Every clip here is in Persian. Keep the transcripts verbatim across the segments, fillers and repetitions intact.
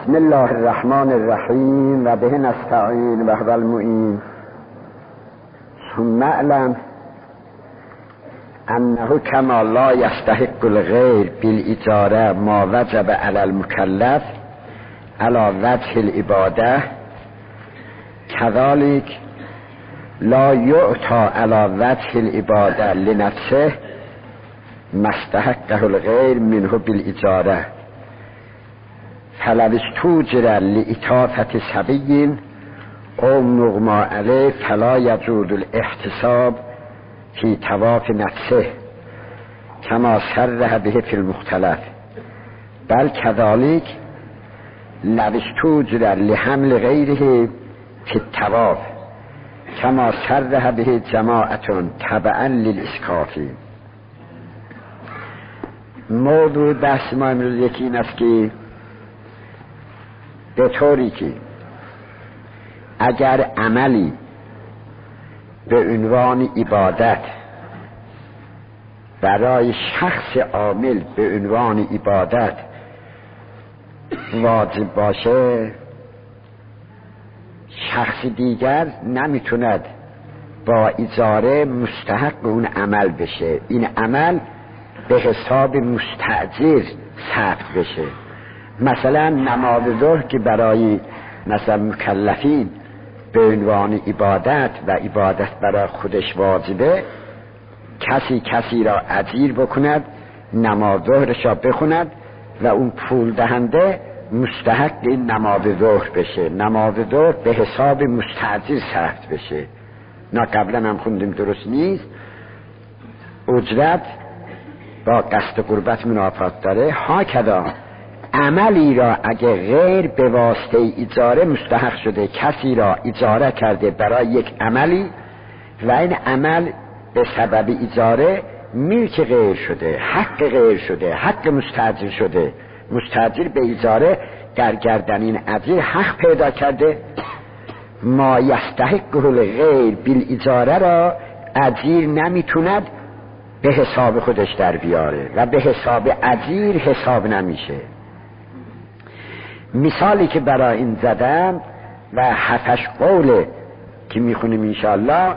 بسم الله الرحمن الرحیم و به نستعین و هو المعین. ثم اعلم انه کما لا یستحق الغیر بالاجاره ما وجب علی المکلف علی وجه العباده كذلك لا يعطى على وجه العباده لنفسه ما استحقه الغیر منه بالاجاره فلو استوجر لإطافة سبي او مغمى عليه فلا يجوز الاحتساب في طواف نفسه كما صرح به في المختلف بل كذلك لو استوجر لحمل غيره في الطواف كما صرح به جماعة تبعا للإسقاط. موضوع بحث ما امروز یکی این است که به طوری که اگر عملی به عنوان عبادت برای شخص عامل به عنوان عبادت واجب باشه، شخص دیگر نمیتوند با اجاره مستحق اون عمل بشه، این عمل به حساب مستأجر ثبت بشه. مثلا نماز ظهر که برای مثلا مکلفین به عنوان عبادت و عبادت برای خودش واجبه، کسی کسی را اجیر بکند نماز ظهرش را بخوند و اون پول دهنده مستحق این نماز ظهر بشه، نماز ظهر به حساب مستأجر ثبت بشه. نه قبلا هم خوندیم درست نیست، اجرت با قصد قربت منافات داره. ها کدا عملی را اگه غیر به واسطه اجاره مستحق شده، کسی را اجاره کرده برای یک عملی و این عمل به سبب اجاره ملک غیر شده، حق غیر شده، حق مستأجر شده، مستأجر به اجاره در گردن این اجیر حق پیدا کرده، ما یستحقه الغیر بالاجاره را اجیر نمیتوند به حساب خودش در بیاره و به حساب اجیر حساب نمیشه. مثالی که برای این زدم و هفتش قوله که میخونیم انشاءالله،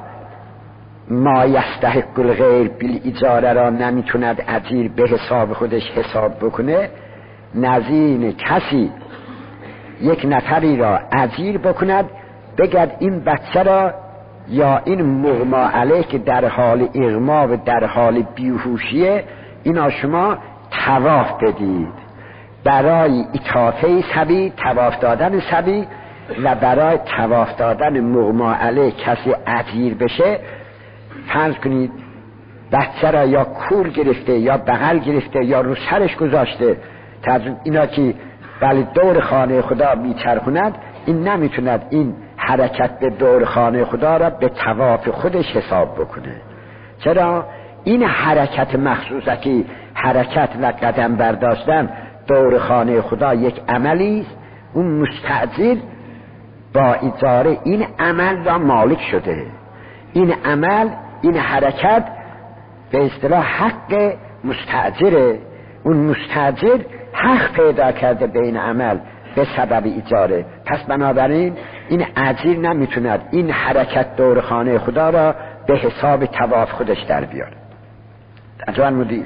ما یستحق الغیر بالاجاره را نمیتوند اجیر به حساب خودش حساب بکنه، نظیر کسی یک نفری را اجیر بکند بگد این بچه را یا این مغما علیه که در حال اغما و در حال بیهوشیه اینا شما طواف بدید، برای اطافه سبی طواف دادن سبی و برای طواف دادن مغما علیه کسی اجیر بشه، فرض کنید بچه را یا کور گرفته یا بغل گرفته یا رو سرش گذاشته، اینا که ولی دور خانه خدا میچرخوند، این نمیتوند این حرکت به دور خانه خدا را به طواف خودش حساب بکنه. چرا؟ این حرکت مخصوصه که حرکت و قدم برداشتن دور خانه خدا یک عملی است، اون مستأجر با اجاره این عمل را مالک شده، این عمل این حرکت به اصطلاح حق مستأجره، اون مستأجر حق پیدا کرده به این عمل به سبب اجاره، پس بنابراین این اجیر نمیتوند این حرکت دور خانه خدا را به حساب طواف خودش در بیاره. اجوان مدیر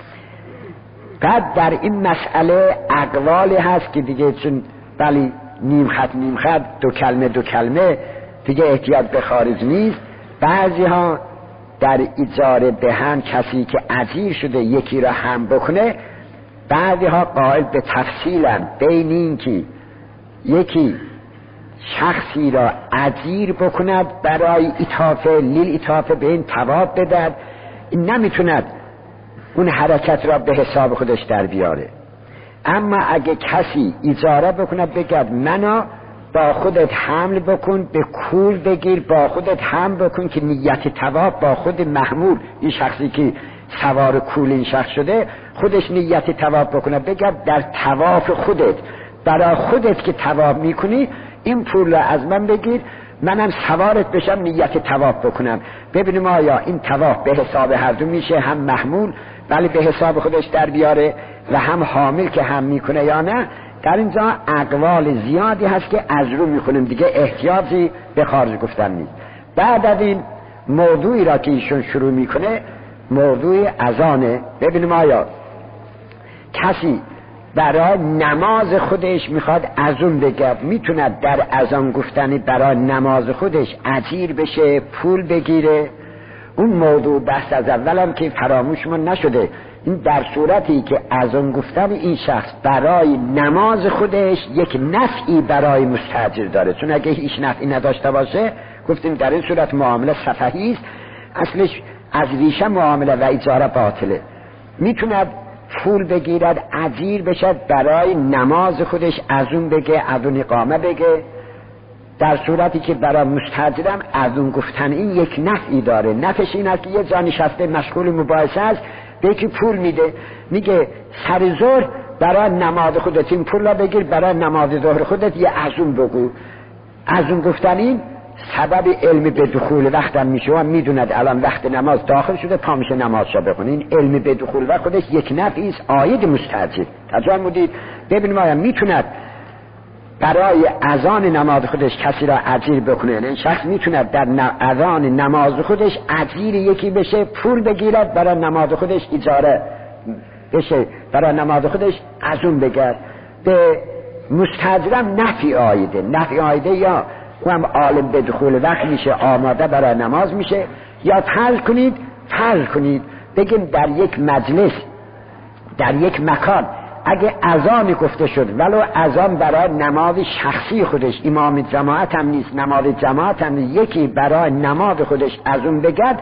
بعد در این مسئله اقوالی هست که دیگه چون ولی نیم خط نیم خط دو کلمه دو کلمه دیگه احتیاط به خارج نیست. بعضی ها در اجاره به هم کسی که اجیر شده یکی را هم بکنه، بعضی ها قائل به تفصیلن بین این که یکی شخصی را اجیر بکند برای اطافه لیل اطافه به این طواف بدهد، این نمیتوند اون حرکت را به حساب خودش در بیاره. اما اگه کسی اجاره بکند بگد منو با خودت حمل بکن، به کول بگیر با خودت حمل بکن که نیت طواف با خود محمول، این شخصی که سوار کول این شخص شده خودش نیت طواف بکنه، بگد در طواف خودت برای خودت که طواف میکنی این پول را از من بگیر، منم سوارت بشم نیت طواف بکنم، ببینیم آیا این طواف به حساب هر دو میشه، هم محمول ولی به حساب خودش در بیاره و هم حامل که هم میکنه یا نه. در اینجا اقوال زیادی هست که از رو میخونیم دیگه، احتیاجی به خارج گفتن نیست. بعد از این موضوعی را که ایشون شروع میکنه موضوع اذانه. ببینیم آیا کسی برای نماز خودش میخواد اذان بگه، میتونه در اذان گفتن برای نماز خودش اجیر بشه، پول بگیره؟ اون موضوع بحث از اولم که فراموشمون نشده. این در صورتی که اذان گفتن این شخص برای نماز خودش یک نفعی برای مستاجر داره، چون اگه هیچ نفعی نداشته باشه گفتیم در این صورت معامله سفهی است، اصلش از ریشه معامله و اجاره باطله. میتونه پول بگیرد، اجیر بشد برای نماز خودش، اذان بگه، اذان اقامه بگه، در صورتی که برای مستاجرم اذان گفتن این یک نفعی داره. نفعش این است که یه جا نشسته مشغول مباحثه است، به یکی پول میده، میگه سر ظهر برای نماز خودت این پول را بگیر، برای نماز ظهر خودت یه اذان بگو. اذان گفتن این سبب علم به دخول وقتم میشه و میدوند الان وقت نماز داخل شده، پا میشه نمازشو بخونه. این علم به دخول وقت خودش یک نفعی است عاید مستاجر. تجربه مدید ببینیم آیا میتوند برای اذان نماز خودش کسی را اجیر بکنه؟ این شخص میتونه در اذان نماز خودش اجیر یکی بشه، پول بگیرد برای نماز خودش اجاره بشه، برای نماز خودش اذان بگرد. به مستاجرم نفعی عایده. نفعی عایده یا هم عالم به دخول وقت میشه، آماده برای نماز میشه، یا فرض کنید فرض کنید بگیم در یک مجلس، در یک مکان اگه اذان گفته شد ولو اذان برای نماز شخصی خودش، امام جماعت هم نیست، نماز جماعت هم نیست، یکی برای نماز خودش اذان بگد،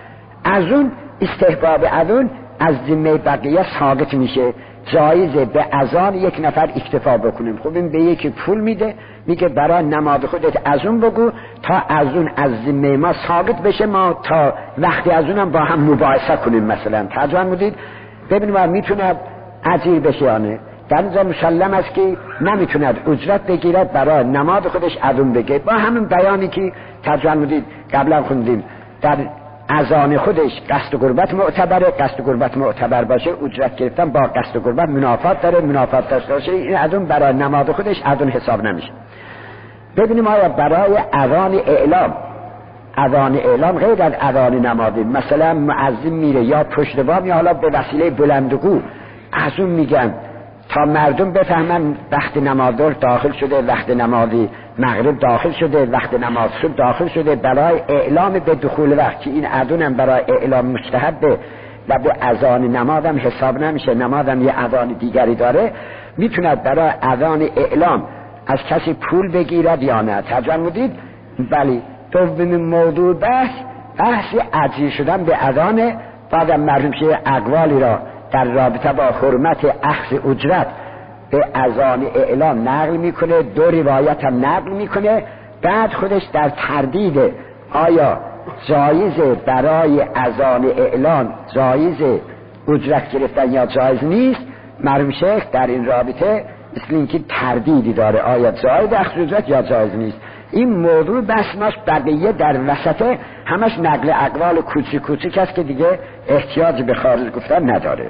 اذان استحباب اذان از ذمه بقیه ثابت میشه. جایزه به اذان یک نفر اکتفا بکنیم. خب این به یکی پول میده، میگه برای نماز خودت اذان بگو تا اذان از ذمه ما ثابت بشه، ما تا وقتی اذان هم با هم مباحثه کنیم مثلا. ترجمه مدید ببینیم میتونه اجیر بشه یا نه. در اینجا مسلم است که نمیتوند اجرت بگیرد برای نماز خودش اذان بگه، با همین بیانی که ترجمه مدید قبلا خوندیم. در اذان خودش قصد قربت معتبره، قصد قربت معتبر باشه اجرت گرفتن با قصد قربت منافات داره، منافات داشته باشه این اذان برای نماز خودش اذان حساب نمیشه. ببینیم آیا برای اذان اعلام، اذان اعلام غیر از اذان نمازی، مثلا مؤذن میره یا پشت بام یا حالا به وسیله بلندگو اذان میگن تا مردم بفهمن وقت نماز ظهر داخل شده، وقت نماز مغرب داخل شده، وقت نماز صبح داخل شده، برای اعلام به دخول وقت، که این اذان هم برای اعلام مستحبه و به اذان نماز هم حساب نمیشه، نماز هم یه اذان دیگری داره، میتوند برای اذان اعلام از کسی پول بگیرد یا نه. ترجمه مدید بلی. دومین موضوع بحث بحث اجیر شدن به اذان. بعدم معلوم شه اقوالی را در رابطه با حرمت اخذ اجرت به اذان اعلام نقل میکنه، دو روایت هم نقل میکنه. بعد خودش در تردید آیا جایزه برای اذان اعلان جایزه اجرت گرفتن یا جایز نیست، معلوم شیخ در این رابطه مثل اینکه تردیدی داره، آیا جایز اخذ اجرت یا جایز نیست. این موضوع بس ماست، بقیه در وسط همش نقل اقوال کوچیک کوچیک است که دیگه احتیاج به خارج گفتن نداره.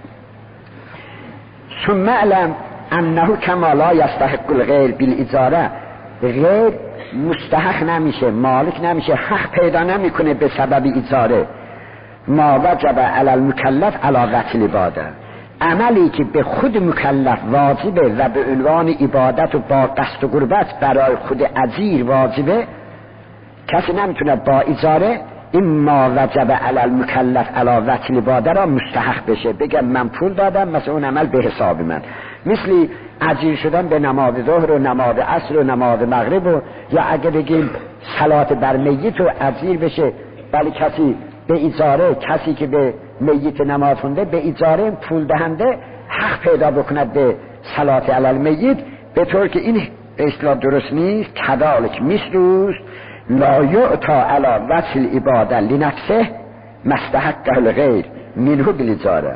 ثم علم انه کما لا یستحق الغیر بالاجاره، غیر مستحق نمیشه، مالک نمیشه، حق پیدا نمیکنه به سبب اجاره. ما وجب علی المکلف علی قتل عباده، عملی که به خود مکلف واجبه و به عنوان عبادت و با قصد و قربت برای خود اجیر واجبه، کسی نمیتونه با اجاره این ما وجب علی المکلف علی قتل عباده را مستحق بشه، بگم من پول دادم مثلا اون عمل به حساب من، مثل اجیر شدن به نماز ظهر و نماز عصر و نماز مغرب و یا اگه بگیم صلات بر میت و اجیر بشه، ولی کسی به اجاره، کسی که به میت نماز خونده به اجاره پول دهنده حق پیدا بکند به صلات علی المیت، به طور که این اصطلاح درست نیست. کذالک مثل لا یعطا علی وصل عباده لنفسه مستحق الغیر منه بالاجاره،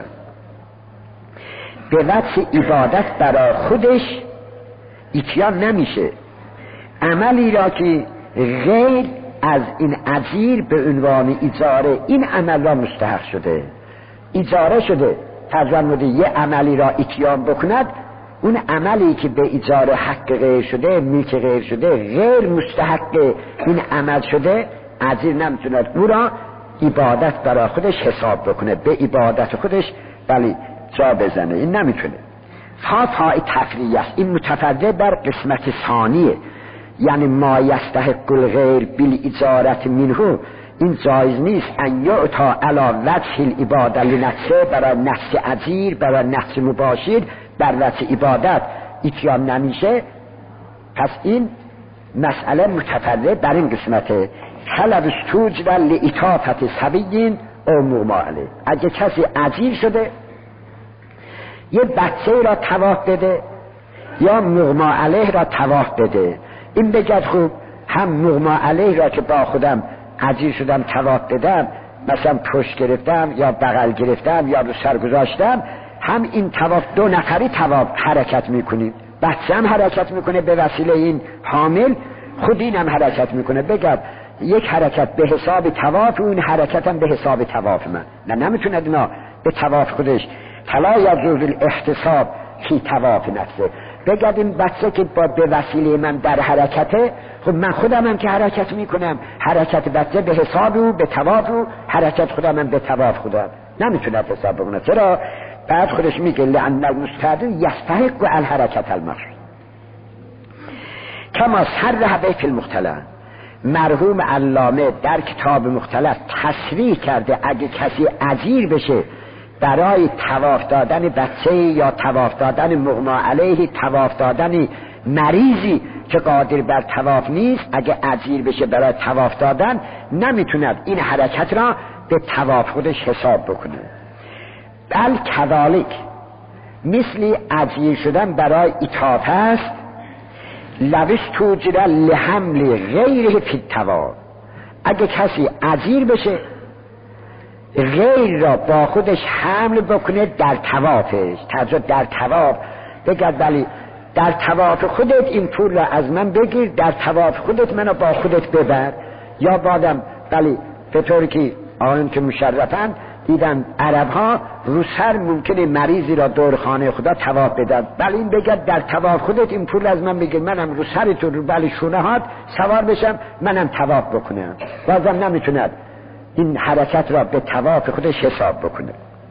به وصل عبادت برای خودش اتیان نمیشه، عملی را که غیر از این اجیر به عنوان اجاره این عمل را مستحق شده، اجاره شده، ترجمه یه عملی را اتیان بکند اون عملی که به ایجار حق غیر شده، ملک غیر شده، غیر مستحق این عمل شده، عزیر نمیتونه او را عبادت برای خودش حساب بکنه، به عبادت خودش ولی جا بزنه، این نمیتونه. فا فای تفریع است، این متفرد بر قسمت ثانیه، یعنی ما یستحق الغیر بالاجارت منه، این جایز نیست ان یعطا علی وجه العباده لنفسه، برای نفس اجیر، برای نفس مباشر بر وجه عبادت اتیان نمیشه. پس این مسئله متفرد بر این قسمته. طلب استوجد لإطافت سبیین او مغما علیه، اگه کسی اجیر شده یه بچه را طواف بده یا مغما علیه را طواف بده، این بگد خوب هم مغما علیه را که با خودم اجیر شدم طواف بدم، مثلا پشت گرفتم یا بغل گرفتم یا رو سر گذاشتم، هم این طواف دو نفری طواف حرکت میکنیم، بچه هم حرکت میکنه به وسیله این حامل، خود این هم حرکت میکنه، بگد یک حرکت به حساب طواف و این حرکت هم به حساب طواف من. نه نمیتونه اینا به طواف خودش طلا یا جوز الاحتساب فی طواف نفسه، بگد این بچه که با به وسیله من در حرکته، خب من خودم هم که حرکت میکنم، حرکت بچه به حساب او به طواف او، حرکت خودم هم به طواف خودم، نمیتونه حساب بکنه. چرا؟ بعد خودش میگه لأن المستعد یستحق الحرکت المخصوص کما صرح به فی المختلف. مرحوم علامه در کتاب مختلف تصریح کرده اگه کسی اجیر بشه برای طواف دادن بچه یا طواف دادن مغما علیه، طواف دادن مریضی که قادر بر طواف نیست، اگه اجیر بشه برای طواف دادن، نمیتوند این حرکت را به طواف خودش حساب بکنه. بل کذالک، مثلی اجیر شدن برای اطاف است، لوش توجد لحمل غیره فی الطواف. اگه کسی اجیر بشه غیر را با خودش حمل بکنه در طوافش، تازه در طواف بگرد ولی در طواف خودت این پول را از من بگیر، در طواف خودت منو با خودت ببر، یا بادم ولی به طوری که آن که مشرفن دیدن عرب ها رو سر ممکنه مریضی را دور خانه خدا طواف بدن، ولی این بگرد در طواف خودت این پول از من بگیر، منم رو سرتون رو بلی شونه هات سوار بشم منم طواف بکنم، بازم نمیتوند این حرکت را به طواف خودش حساب بکنه.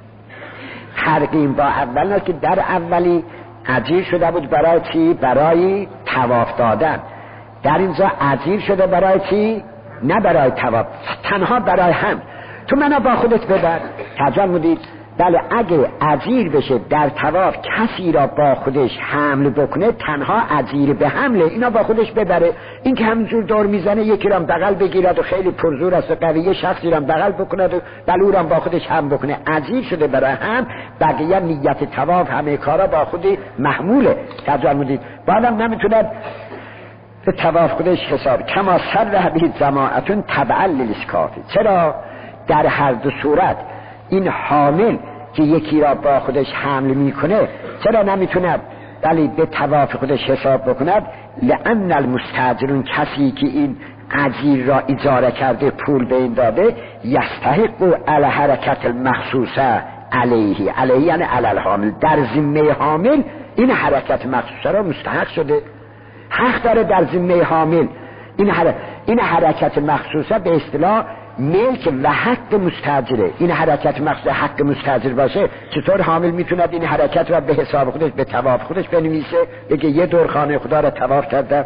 فرقیم با اول که در اولی اجیر شده بود برای چی؟ برای طواف دادن. در اینجا اجیر شده برای چی؟ نه برای طواف، تنها برای هم. تو منو با خودت ببر. ترجمه دید بله اگه اجیر بشه در طواف کسی را با خودش حمل بکنه، تنها اجیر به حمله اینا با خودش ببره. این که همینجور دور میزنه یکی را بغل بگیرد و خیلی پرزور است و قویه، شخصی را بغل بکند و بلو را با خودش هم بکنه، اجیر شده برای هم، بقیه نیت طواف همه کارا با خودی محموله. ترجمه دید بعدم نمیتونه به طواف خودش حساب. کما صرح به جماعتون تبعا للاسکافی. چرا؟ در هر دو صورت این حامل که یکی را با خودش حمل میکنه چرا نمیتونه ولی به طواف خودش حساب بکند؟ لأن المستاجرون، کسی که این اجیر را اجاره کرده پول به این داده، یستحق علی حرکت المخصوصه علیه، علیه یعنی علی الحامل، در ذمه حامل این حرکت مخصوصه را مستحق شده، حق داره در ذمه حامل این, حر... این حرکت مخصوصه به اصطلاح ملک و حق مستاجره. این حرکت مخصوص حق مستاجر باشه، چطور حامل میتوند این حرکت را به حساب خودش به طواف خودش بنویسه، بگه یه دور خانه خدا را طواف کرده؟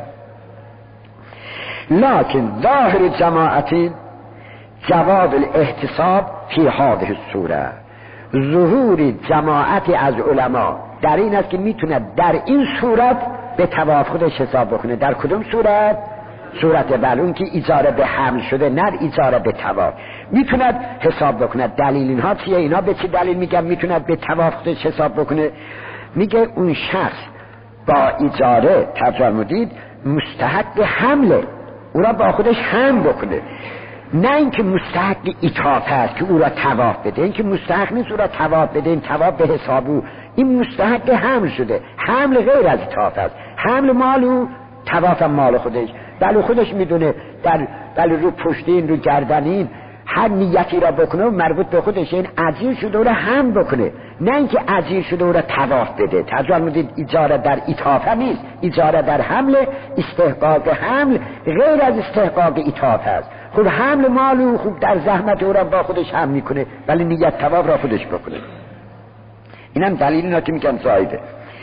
لکن ظاهر جماعتی جواب الاحتساب فی هذه الصوره، ظهور جماعتی از علما در این است که میتوند در این صورت به طواف خودش حساب بکنه. در کدوم صورت؟ صورت بلون که اجاره به حمل شده، نه اجاره به طواف، میتوند حساب بکنه. دلیل اینها چیه؟ اینا به چه دلیل میگن میتوند به طواف خودش حساب بکنه؟ میگه اون شخص با اجاره ترجمه دید مستحق حمله، او را با خودش حمل بکنه، نه اینکه مستحق اطاف است که او را طواف بده. اینکه مستحق نیست او را طواف بده، این طواف به حساب او، این مستحق حمل شده. حمل غیر از اطاف است، حمل مال او، طواف مال خودش. بله خودش میدونه در بله رو پشتین رو گردنین هر نیتی را بکنه و مربوط به خودش این اجیر شده و را هم بکنه. نه اینکه اجیر شده او را طواف بده. توجه فرمودید اجاره در اطافه نیست، اجاره در حمل. استحقاق حمل غیر از استحقاق اطافه است. خب حمل مالو خوب در زحمت او را با خودش حمل میکنه ولی نیت طواف را خودش بکنه. اینم دلیل اینا که میگن زایده.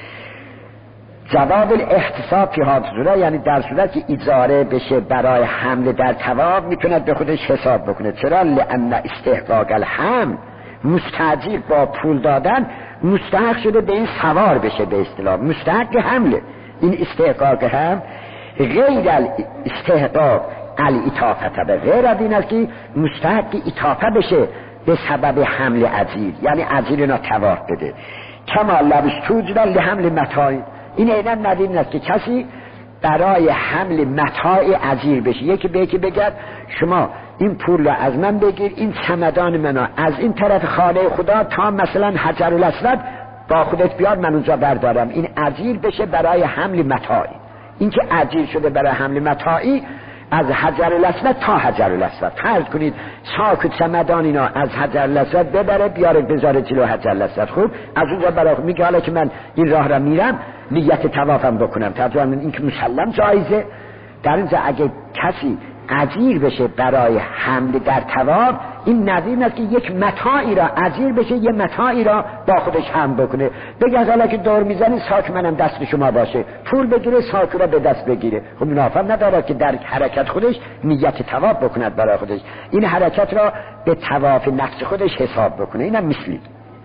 جواب الاحتساب فی هذه صورت، یعنی در صورت که اجاره بشه برای حمل در طواف میتوند به خودش حساب بکنه. چرا؟ لان استحقاق الحمل مستاجر با پول دادن مستحق شده به این سوار بشه، به اصطلاح مستحق حمله. این استحقاق هم غیر استحقاق الاطافه، به غیر از این است که مستحق اطافه بشه به سبب حمل اجیر، یعنی اجیر اینا طواف بده. کما لبس توجد لحمل متاع، این اینا ندید است که کسی برای حمل متاع اجیر بشه. یکی به یکی بگد شما این پول رو از من بگیر، این چمدان منو از این طرف خانه خدا تا مثلا حجر الاسود با خودت بیار، من اونجا بردارم. این اجیر بشه برای حمل متاعی. این که اجیر شده برای حمل متاعی از حجر الاسود تا حجر الاسود. فرض کنید ساک و چمدان اینا از حجر الاسود ببره بیاره بذاره جلو حجر الاسود. خوب از اونجا برای میگه حالا که من این راه را میرم نیت طوافم بکنم. توجه این که مسلم جایزه. در اینجا اگه کسی اجیر بشه برای حمل در طواف، این نظیر است که یک متاعی را اجیر بشه، یه متاعی را با خودش حمل بکنه. بگه حالا که دور میزنی ساک منم دست شما باشه، پول بگیره ساک را به دست بگیره. خب منافع نداره که در حرکت خودش نیت طواف بکند برای خودش، این حرکت را به طواف نفس خودش حساب بکنه. اینم مثلی.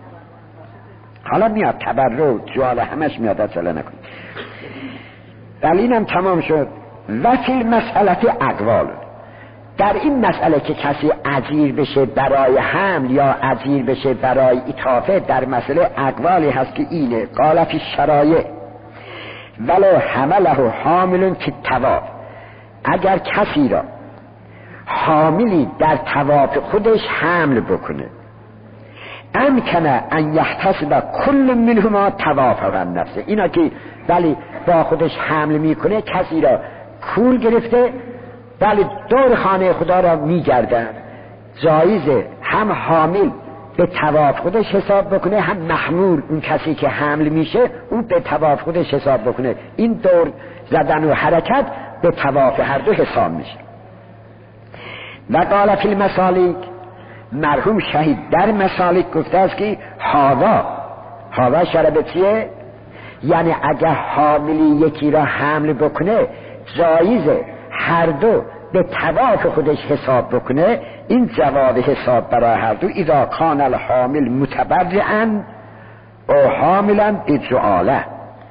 حالا میاد تبرع جوال همش میاد، اصلا نکنید. ولی اینم تمام شد. و فی المسئله اقوال، در این مسئله که کسی اجیر بشه برای حمل یا اجیر بشه برای اطافه، در مسئله اقوالی هست که اینه. قال فی الشرایع ولو حمله حامل فی الطواف، اگر کسی را حاملی در طواف خودش حمل بکنه، امکنه ان یحتسب کل منهما طوافه و نفسه، اینا که ولی با خودش حمل میکنه، کسی را کول گرفته ولی دور خانه خدا را میگردن، جایزه هم حامل به طواف خودش حساب بکنه، هم محمول اون کسی که حمل میشه اون به طواف خودش حساب بکنه. این دور زدن و حرکت به طواف هر دو حساب میشه. و قال فی المسالیک، مرحوم شهید در مسالیک گفته است که هاوا هاوا شرب چیه؟ یعنی اگر حاملی یکی را حمل بکنه جایزه هر دو به طواف خودش حساب بکنه. این جواب حساب برای هر دو اذا کان الحامل متبرعا او حاملا بجعاله،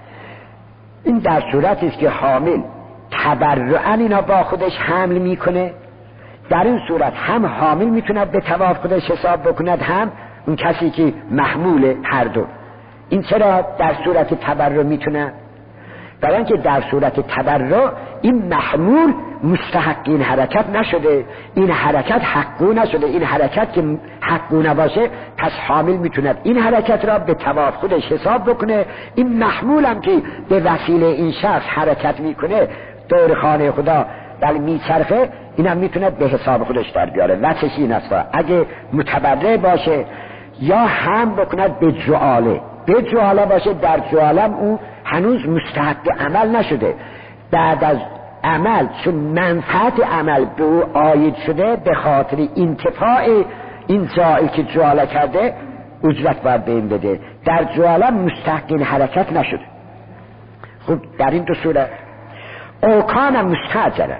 این در صورتی است که حامل تبرعا اینا با خودش حمل میکنه، در این صورت هم حامل میتوند به طواف خودش حساب بکند، هم اون کسی که محمول هر دو. این چرا در صورت تبرع میتونه؟ برای اینکه در صورت تبرع این محمول مستحق این حرکت نشده، این حرکت حقو نشده. این حرکت که حقو نباشه پس حامل میتوند این حرکت را به طواف خودش حساب بکنه. این محمول هم که به وسیله این شخص حرکت میکنه دور خانه خدا ولی میچرخه، اینم میتونه به حساب خودش در بیاره. وچش این است اگه متبرع باشه یا هم بکند به جعاله، به جعاله باشه، در جعالم او هنوز مستحق عمل نشده، بعد از عمل چون منفعت عمل به او عاید شده به خاطر انتفاع این جایی که جعاله کرده اجرت باید به این بده. در جعالم مستحق این حرکت نشده. خب در این دو صورت او کان مستاجره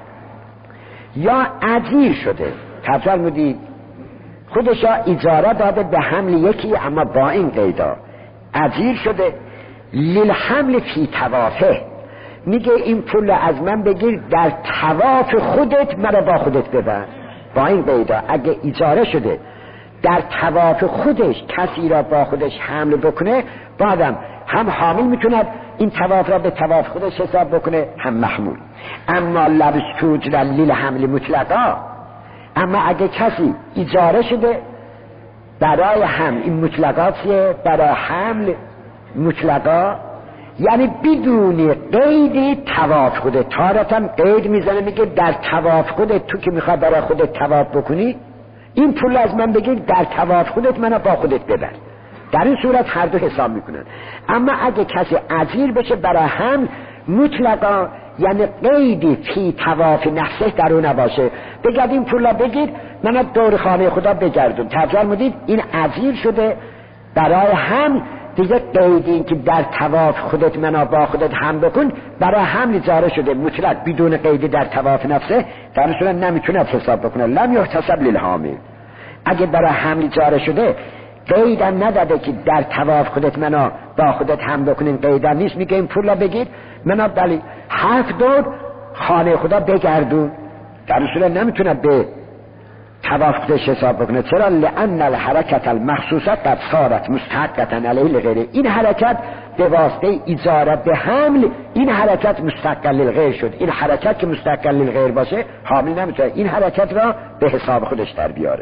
یا اجیر شده، تفضل مدید خودش اجاره داده به حمل یکی، اما با این قیدا اجیر شده للحمل فی طوافه، میگه این پول از من بگیر در طواف خودت مرا با خودت ببر. با این قیدا اگه اجاره شده در طواف خودش کسی را با خودش حمل بکنه، بعدم هم حامل میتوند این طواف را به طواف خودش حساب بکنه، هم محمول. اما لبس توج لیل حمل مطلقا، اما اگه کسی اجاره شده برای هم، این مطلقاتیه برای حمل مطلقا، یعنی بدون قید طواف خودت. تارتم قید میزنه میگه در طواف خودت، تو که میخواد برای خودت طواف بکنی این پول از من بگیر در طواف خودت منو با خودت ببر. در این صورت هر دو حساب میکنن. اما اگه کسی عزیر بشه برای هم مطلقا، یعنی قیدی فی طواف نفسه در اون نباشه، بگید این پولا بگیر من دور خانه خدا بگردون، ترجمه مدید این عزیر شده برای هم دیگه، قیدی این که در طواف خودت منا با خودت هم بکن برای هم اجاره شده مطلق بدون قیدی در طواف نفسه، در این صورت نمیتونه حساب بکنه. لم یحتسب للحامل. اگه برای هم اجاره شده قیدم نداده که در طواف خودت منا با خودت هم بکنین، قیدم نیست، میگه این پولا بگیر منا بلی هفت دور خانه خدا بگردون، در این صورت نمیتونه به طواف خودش حساب بکنه. چرا؟ لأن الحرکت المخصوصه قد صارت مستحقه علیه لغیره. این حرکت به واسطه اجاره به حمل این حرکت مستقل للغیر شد. این حرکت که مستقل للغیر باشه حامل نمیتونه این حرکت را به حساب خودش در بیاره.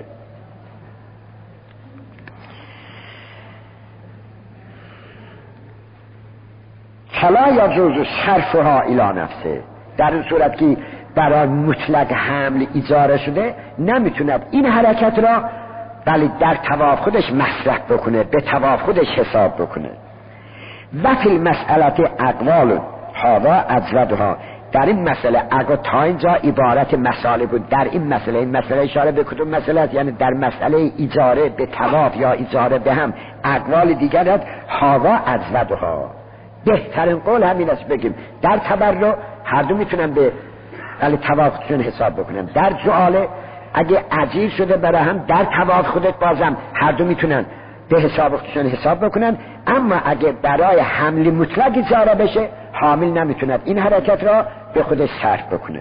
فلا یجوز صرفها الی نفسه. در این صورت که برای مطلق حمل اجاره شده نمیتونه این حرکت را ولی در طواف خودش مصرف بکنه، به طواف خودش حساب بکنه. و فی المسئله اقوال هوا ازودها. در این مسئله اگه تا اینجا عبارت مسائل بود، در این مسئله این مسئله اشاره به کدوم مسئله است؟ یعنی در مسئله اجاره به طواف یا اجاره به هم اقوال دیگر است. هوا ازودها بهترین قول همین است بگیم در تبرع هر دو میتونن به ولی طواف خودشون حساب بکنن. در جعاله اگه عجیر شده برای هم در طواف خودت بازم هر دو میتونن به حساب خودشون حساب بکنن. اما اگه برای حمل مطلق اجاره بشه حامل نمیتوند این حرکت را به خودش صرف بکنه.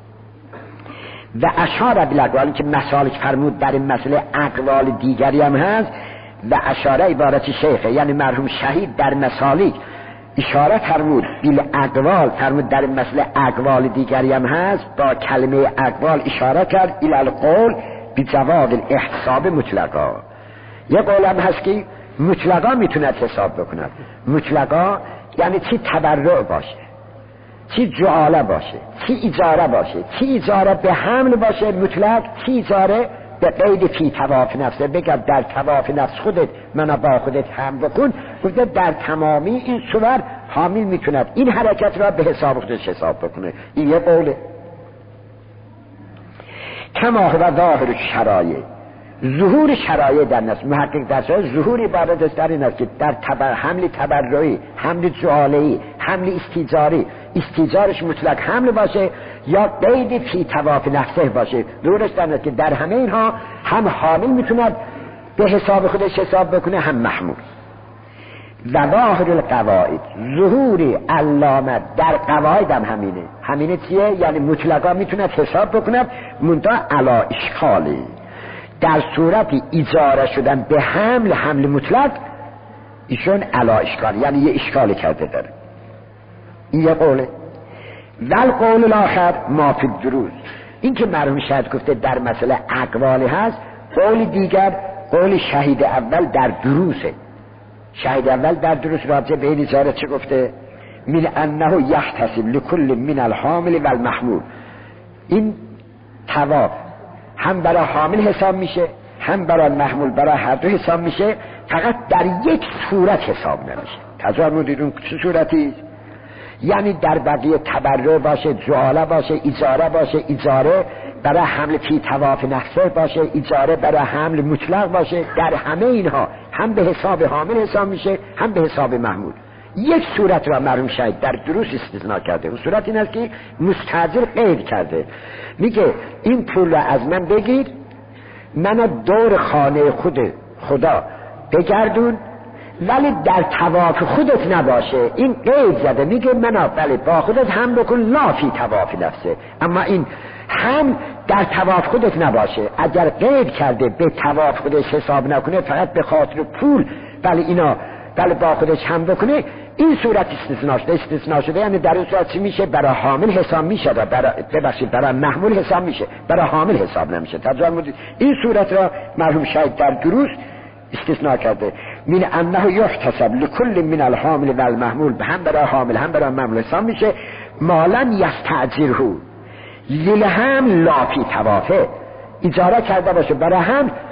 و اشاره بالاقوال که مسالک فرمود در این مسئله اقوال دیگری هم هست. و اشاره عبارت شیخه یعنی مرحوم شهید در مسالک اشاره فرمود بیل اقوال فرمود در این مسئله اقوال دیگری هم هست. با کلمه اقوال اشاره کرد الى القول بجواز الاحتساب مطلقا. یه قول هم هست که مطلقا میتوند حساب بکند. مطلقا یعنی چی تبرع باشه، چی جعاله باشه، چی اجاره باشه، چی اجاره به حمل باشه مطلق، چی اجاره به قید فی طواف نفسه. بگم در طواف نفس خودت منو با خودت هم بکن، گفته در تمامی این صور حامل میتوند این حرکت را به حساب خودش حساب بکنه. این یه قوله. کما هو ظاهر شرایع، ظهور شرایع در نفس محقق در شرایع ظهور عبارت است در این است که در تبر حمل تبرعی، حمل جعاله‌ای، حمل استیجاری، استیجارش مطلق حمل باشه یا قید فی طواف نفسه باشه. ظهورش در این است که در همه اینها هم حامل میتوند به حساب خودش حساب بکنه هم محمول. و ظاهر القواعد، ظهور علامت در قواعد هم همینه. همینه چیه؟ یعنی مطلقا میتوند حساب بکنه منتها علا اشکالی، در صورت اجاره شدن به حمل حمل مطلق ایشون علا اشکال یعنی یه اشکالی کرده داره. این یه قوله. ول قول الاخر ما فی الدروس، این که مرحوم شهید گفته در مسئله اقوالی هست. قول دیگر قول شهید اول در دروسه. شهید اول در دروس راجع به این اجاره چه گفته؟ من انه یحتسب لکل من الحامل و المحمول. این طواف هم برای حامل حساب میشه هم برای محمول، برای هر دو حساب میشه، فقط در یک صورت حساب نمیشه. تجربه مدیدون چه صورتی؟ یعنی در بقیه تبرع باشه، جعاله باشه، اجاره باشه، اجاره برای حمل فی طواف نفسه باشه، اجاره برای حمل مطلق باشه، در همه اینها هم به حساب حامل حساب میشه هم به حساب محمول. یک صورت را مرحوم شهید در دروس استثناء کرده. اون صورت این است که مستاجر قید کرده، میگه این پول را از من بگیر، منو دور خانه خود خدا بگردون، ولی در طواف خودت نباشه. این قید زده، میگه منو ولی با خودت هم بکن لا فی طواف نفسه، اما این هم در طواف خودت نباشه. اگر قید کرده به طواف خودش حساب نکنه، فقط به خاطر پول ولی اینا ولی با خودش هم بکنه، این صورت استثناء شده. استثناء شده یعنی در این صورت چی میشه؟ برای حامل حساب میشه، برای ببخشید برای محمول حساب میشه، برای حامل حساب نمیشه. ترجمه این صورت را مرحوم شهید در دروس استثناء کرده. من انه یحتسب لکل من الحامل و المحمول، هم برای حامل هم برای محمول حساب میشه. مالن یستأجره للهم لا فی طوافه، اجاره کرده باشه برای هم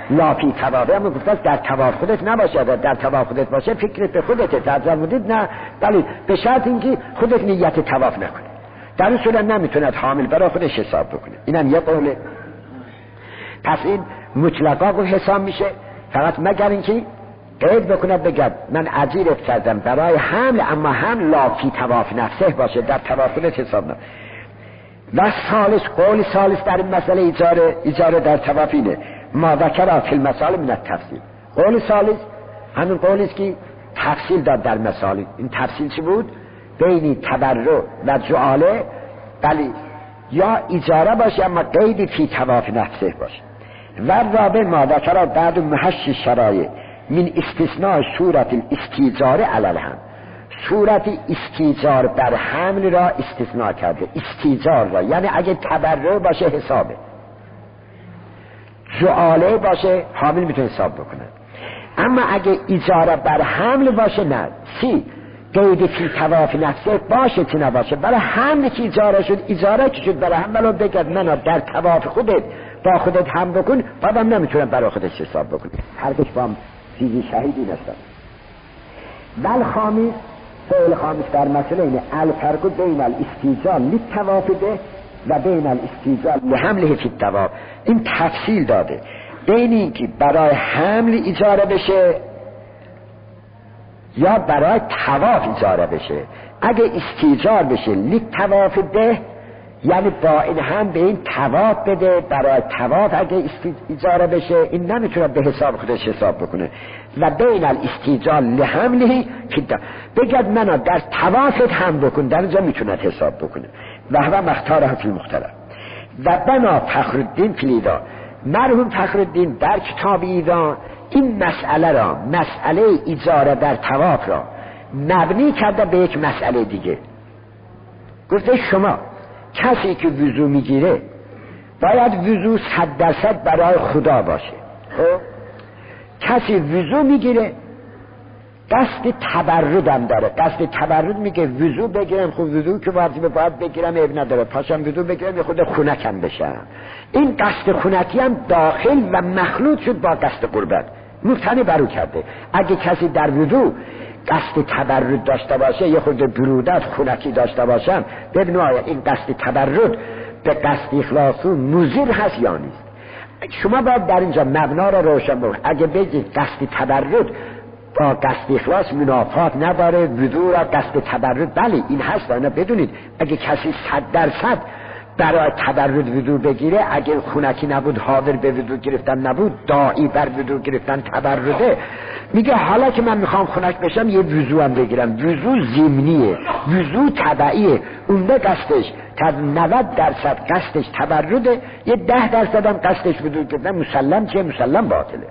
لافی توافه هم گفته است در تواف خودت نباشه، در تواف خودت باشه فکرت به خودت ترجمه بودید نه، ولی به شرط اینکه خودت نیت تواف نکنه، در این صورت نمیتوند حامل برای خودش حساب بکنه. اینم یه قوله. پس این مطلقا گفت حساب میشه، فقط مگر اینکه قید بکند بگد من اجیرت کردم برای حمل، اما هم لافی تواف نفسه باشه، در تواف خودت حساب نه. و ثالث، قول ثالث در این مسئله اجاره اجاره در تواف اینه ما ذکر فی المسائل من التفصیل. قول ثالث همین قولی است که تفصیل داد در مسائل. این تفصیل چی بود؟ بین تبرع و جعاله، بلی یا اجاره باشه اما قیدی فی تواف نفسه باشه. و رابع ما ذکر بعد محش شرایع من استثناء صورت الاستیجار علی الحمل، صورت استیجار بر حمل را استثناء کرده. استیجار را یعنی اگه تبرع باشه حسابه، جعاله باشه حامل میتونه حساب بکنه، اما اگه اجاره بر حمل باشه نه. سی قید فی تواف نفسه باشه چه نباشه، برای حمل که اجاره شد، اجاره که شد برای حمل رو بگد من در تواف خودت با خودت هم بکن، بعدم نمیتونم برای خودش حساب بکنه. هر کش با هم چیزی شهیدی نستم. بل خامیز، فعل خامس در مسئله اینه الفرق بین الاستیجار للتواف به و بین الاستیجار لحمله فی التواف. این تفصیل داده بین این که برای حمل اجاره بشه یا برای تواف اجاره بشه. اگه استیجار بشه للتواف به یعنی با این هم به این تواف بده، برای تواف اگه اجاره بشه این نمیتونه به حساب خودش حساب بکنه. و بین الاستیجار لحمله بگد منو در توافت هم بکن، در اینجا میتونه حساب بکنه. و هوا مختاره فی المختلف. و بنا فخرالدین فلیدا، مرحوم فخرالدین در کتاب ایدا این مسئله را، مسئله اجاره در تواف را مبنی کرده به یک مسئله دیگه. گفته شما کسی که وضو میگیره باید وضو صد درصد برای خدا باشه. خب کسی وضو میگیره قصد تبرودم داره، قصد تبرود میگه وضو بگیرم، خب وضو که واجبه باید بگیرم، اب نداره، پاشم وضو بگیرم یه خود خونکم بشم. این قصد خونکی هم داخل و مخلوط شد با قصد قربت، مفتنی برو کرده. اگه کسی در وضو قصد تبرد داشته باشه، یه خود برودت خونکی داشته باشم، ببینو آیا این قصد تبرد به قصد اخلاصو مضر هست یا نیست. شما باید در اینجا مبنا را روشن بکنید. اگه بگید قصد تبرد با قصد اخلاص منافات نداره، وضو را قصد تبرد بله این هست، اینا بدونید. اگه کسی صد درصد برای تبرد وضو بگیره، اگه خونکی نبود، حاضر به وضو گرفتن نبود، داعی بر وضو گرفتن تبرده، میگه حالا که من میخوام خونک بشم یه وضو هم بگیرم. وضو ضمنیه، وضو تبعیه، اون به قصدش تا نود درصد قصدش تبرده، یه ده درصد هم قصدش وضو گرفتن، مسلم چه مسلم باطله.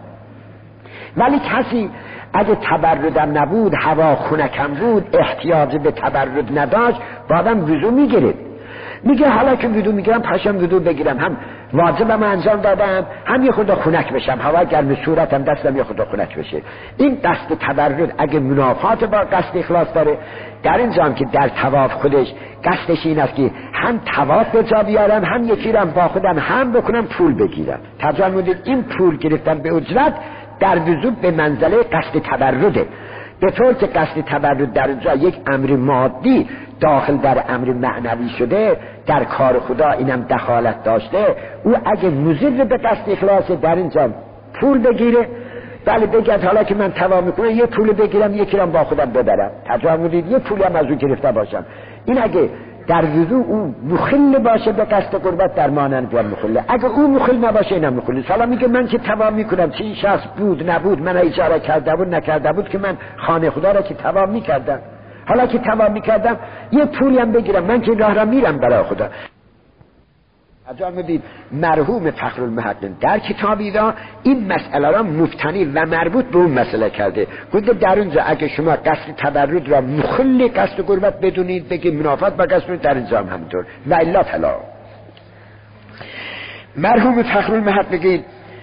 ولی کسی اگه تبردم نبود، هوا خونکم بود، احتیاج به تبرد نداشت، بعدم وضو میگیره. میگه حالا که وضو میگیرم پاشم وضو بگیرم، هم واجبم انجام دادم، هم یه خود خنک بشم، هوا گرم صورتم دستم یه خود خنک بشه. این قصد تبرد اگه منافات با قصد اخلاص داره، در اینجا هم که در طواف خودش قصدش این است که هم طواف به جا بیارم، هم یکی رو با خودم هم بکنم پول بگیرم. ترجمه میدید این پول گرفتن به اجرت در وضو به منزله قصد تبرده، به طور که قصد تبرد در اینجا یک امر مادی داخل در امر معنوی شده، در کار خدا اینم دخالت داشته. او اگه مضر به قصد اخلاص در اینجا پول بگیره، بله بگید حالا که من تمام میکنم یه پول بگیرم یکی رو با خودم ببرم، ترجمه میدید یه پولی هم از او گرفته باشم. این اگه در وضو اون مخل باشه به قصد قربت در مانند بیان مخله، اگه اون مخل نباشه اینم مخله. حالا میگه من که تمام میکنم، چه این شخص بود نبود، من اجاره کرده بود نکرده بود، که من خانه خدا را که تمام میکردم، حالا که تمام میکردم یه پولی هم بگیرم، من که راه را میرم برای خدا. اجازه میدید مرحوم فخرالمحققین در کتابی را این مسئله را مفتنی و مربوط به اون مسئله کرده. گفته در اونجا اگه شما قصد تبرد را مخل قصد قربت بدونید، بگید منافات با قصد، در اینجا هم همینطور و الا فلا. مرحوم فخرالمحققین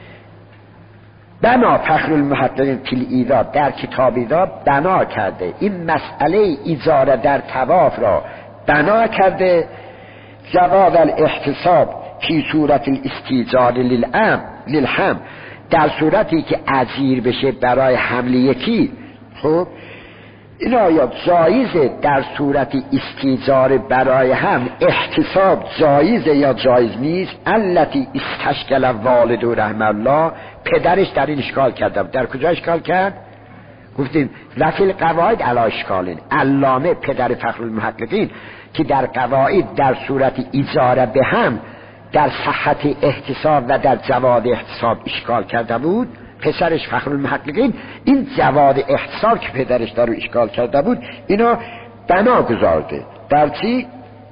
بنا فخرالمحققین فی ایدا در کتابی را بنا کرده، این مسئله اجاره در طواف را بنا کرده جواز الاحتساب فی صورت الاستیجار للعام للحم، در صورتی که اجیر بشه برای حمل یکی، خب این آیا جایزه در صورت استیجار برای هم احتساب جایزه یا جایز نیست؟ التی استشکل والد و رحم الله، پدرش در این اشکال کرده. در کجا اشکال کرد؟ گفتیم لفی القواعد علی اشکالین. علامه پدر فخرالمحققین که در قواعد در صورت اجاره به هم در صحت احتساب و در جواز احتساب اشکال کرده بود، پسرش فخرالمحققین این جواز احتساب که پدرش در رو اشکال کرده بود اینا بنا گذارده. در چی؟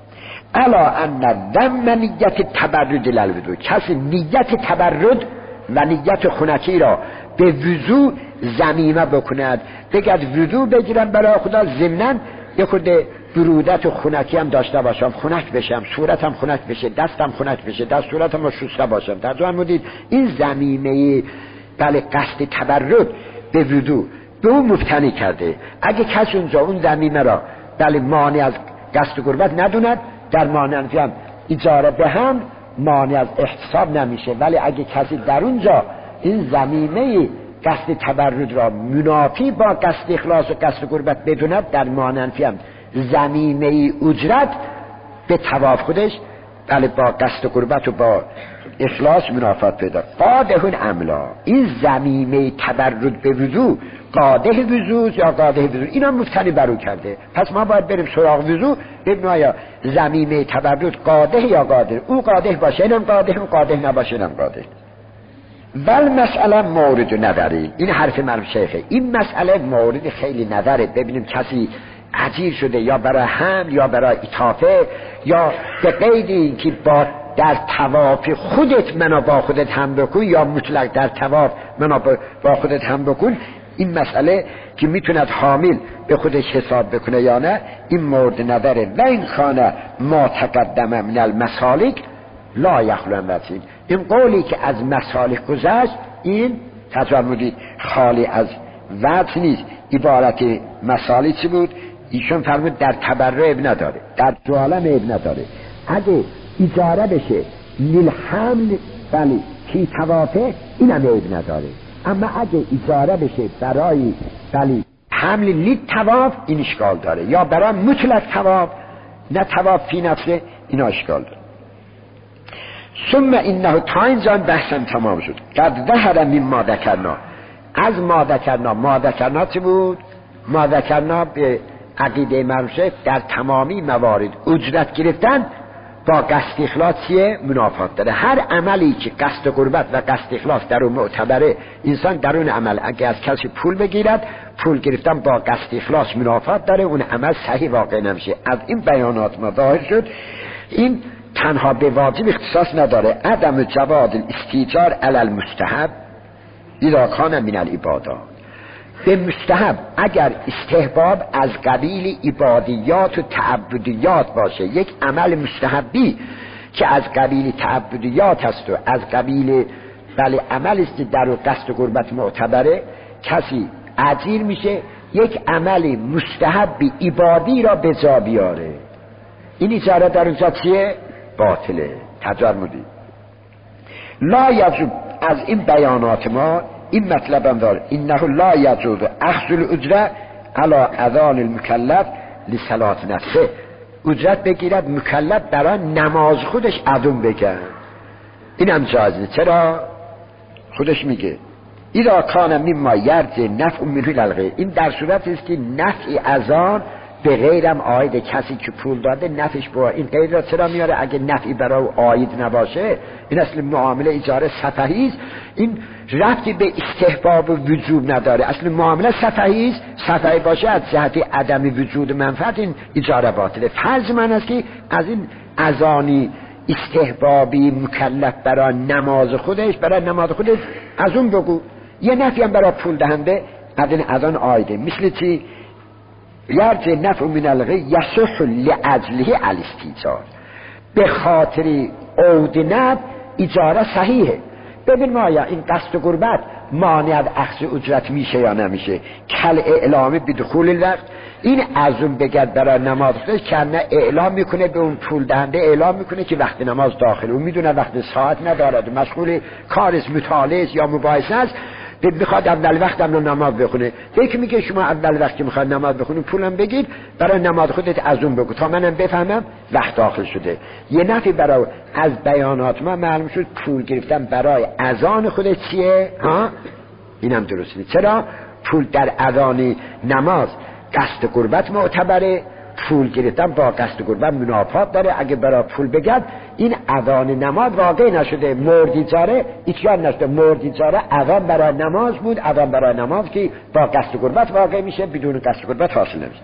الا ان ذم نیت تبرد للوضو، کسی نیت تبرد و نیت خنکی را به وضو ضمیمه بکند، بگد وضو بگیرم برای خدا، ضمناً یه خورده برودت و خنکی هم داشته باشم، خنک بشم، صورتم خنک بشه، دستم خنک بشه، در صورتم رو شسته باشم. در جوان مدید این ضمیمه بله قصد تبرد به وضو به اون مبتنی کرده. اگه کسی اونجا اون ضمیمه را بله مانع از قصد قربت ندوند، در مانع هم اجاره به هم مانع از احتساب نمیشه. ولی اگه کسی در اونجا این ضمیمه قصد تبرد را منافی با قصد اخلاص و قصد قربت بدوند، در مانفی هم ضمیمه اجرت به طواف خودش بله با قصد قربت و با اخلاص منافات پیدا. قادهون عملا، این ضمیمه تبرد به وضو قاده وضو یا قاده وضو اینا مفتنی برو کرده. پس ما باید بریم سراغ وضو ببینیم آیا ضمیمه تبرد قاده یا قادر. اون قاده باشه اینم قاده، اون قاده نباشه اینم قاده. ول مسئله مورد نداره. این حرف مرحوم شیخه. این مسئله مورد خیلی نداره. ببینیم کسی اجیر شده یا برای حمل یا برای اطافه یا به قید این که با در طواف خودت منو با خودت هم بکن یا مطلق در طواف منو با خودت هم بکن، این مسئله که میتوند حامل به خودش حساب بکنه یا نه این مورد نداره. و این کانه ما تقدم من المسالک لا یخلون وزین، این قولی که از مسالک گذشت این تجرمودید خالی از وجه نیست. عبارت مسالک بود ایشون فرمود در تبرع اب نداره، در جوالم اب نداره. اگه اجاره بشه لیل حمل بلی کی توافه اینم اب نداره. اما اگه اجاره بشه برای بلی حمل لیل تواف این اشکال داره، یا برای مطلق تواف نه تواف فی نفسه این اشکال داره. ثم اینه تا اینجا بحثم تمام شد. قد ظهر من ما ذکرنا، از ما ذکرنا ما ذکرنا چی بود؟ ما ذکرنا به عقیده مرشه در تمامی موارد اجرت گرفتن با قصد اخلاص منافات داره. هر عملی که قصد قربت و قصد اخلاص در اون معتبره، انسان در اون عمل اگه از کسی پول بگیرد، پول گرفتن با قصد اخلاص منافات داره، اون عمل صحیح واقع نمیشه. از این بیانات ما ظاهر شد این تنها به واجب اختصاص نداره. عدم جواز الاستیجار علی المستحب اذا کان من العبادات. به مستحب اگر استحباب از قبیل عبادیات و تعبدیات باشه، یک عمل مستحبی که از قبیل تعبدیات است و از قبیل بله عمل است در قصد و قربت معتبره، کسی اجیر میشه یک عمل مستحبی عبادی را به جا بیاره، این اجاره در اونجا چیه؟ باطله. تجرمودی لا یجوز. از این بیانات ما این مطلب هم داره انه لا یجوز اخذ الاجره علی اذان المکلف لصلات نفسه، اجرت بگیرد مکلف برای نماز خودش اذان بگن، این هم جایز نیست. چرا؟ خودش میگه اذا کان مما یرجع نفع منه للغیر، این در صورتی است که نفع اذان به غیرم آید کسی که پول داده نفعش با این غیر را چرا میاره؟ اگه نفعی برای آید نباشه این اصل معامله اجاره سفهی است، این ربطی به استحباب و وجوب نداره. اصل معامله سفهی است، سفهی باشه از جهت عدم وجود منفعت این اجاره باطله. فرض من است که از این اذانی استحبابی مکلف برای نماز خودش برای نماز خودش از اون بگو، یه نفعی هم برای پول دهنده از این اذان آیده. مثل چی؟ یرجع نفع من الغی یصح لاجله الاستیجار، به خاطر عود نب اجاره صحیحه. ببین ما یا این قصد قربت مانع از اخذ اجرت میشه یا نمیشه؟ کل اعلام بدخول الوقت، این ازون بگرد برای نماز خودش کنه اعلام میکنه به اون پول دهنده، اعلام میکنه که وقت نماز داخل، اون میدونه وقت ساعت ندارد، مشغول کار است، مطالعه یا مباحثه است، میخواد اول وقت هم نماز بخونه. یکی میگه شما اول وقت که میخواد نماز بخونه پولم بگید برای نماز خودت از اون بگو تا منم بفهمم وقت داخل شده. یه نفی برای از بیانات ما معلوم شد پول گرفتن برای اذان خودت چیه ها؟ اینم درست نیست. چرا پول در اذان نماز قصد قربت معتبره، پول گرفتن با قصد قربت منافات داره. اگه برای پول بگد این اذان نماز واقع نشده، مردی جاره ایتیان نشده، مردی جاره اذان برای نماز بود، اذان برای نماز که با قصد قربت واقع میشه، بدون قصد قربت حاصل نمیشه.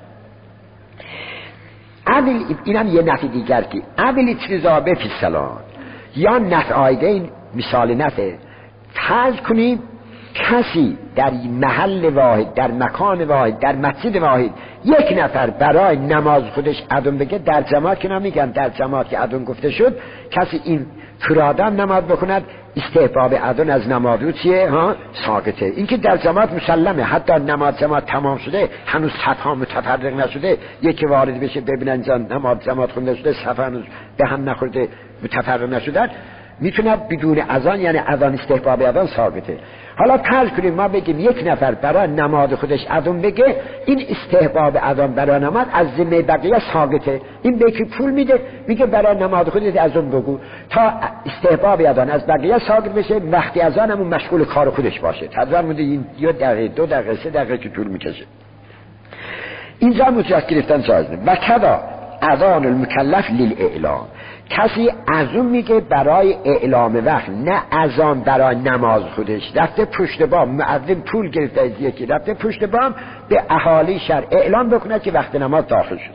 اول اینم یه نفی دیگر که اولی چیزا به فیصلان یا نفع آیده، این مثال نفع. فرض کنیم کسی در محل واحد، در مکان واحد، در مسجد واحد یک نفر برای نماز خودش اذان بگه، در جماعت که نمیگن، در جماعت که اذان گفته شد کسی این فرادم نماز بخوند استحباب اذان از نماز او چیه ها؟ ساقطه. این که در جماعت مسلمه، حتی نماز جماعت تمام شده هنوز صفها متفرق نشده، یکی وارد بشه ببینن جان نماز جماعت خونده شده، صف هنوز به هم نخورده متفرق نشدن، میتونه بدون اذان، یعنی اذان استحباب اذان ساقطه. حالا فرض کنیم ما بگیم یک نفر برای نماز خودش اذان بگه، این استحباب اذان برای نماز از ذمه بقیه ساقطه. این به کی پول میده میگه برای نماز خودت اذان بگو تا استحباب اذان از بقیه ساقط بشه، وقتی اذان همون مشغول کار خودش باشه. تقریبا مونده این یه دقیقه دو دقیقه سه دقیقه که طول میکشه. اینجا مجاز گرفتن جایزه. و کذا اذان المکلف للاعلام، کسی اذان میگه برای اعلام وقت، نه اذان برای نماز خودش. رفته پشت بام مؤذن پول گرفته از یکی، رفته پشت بام به اهالی شهر اعلام بکنه که وقت نماز داخل شده.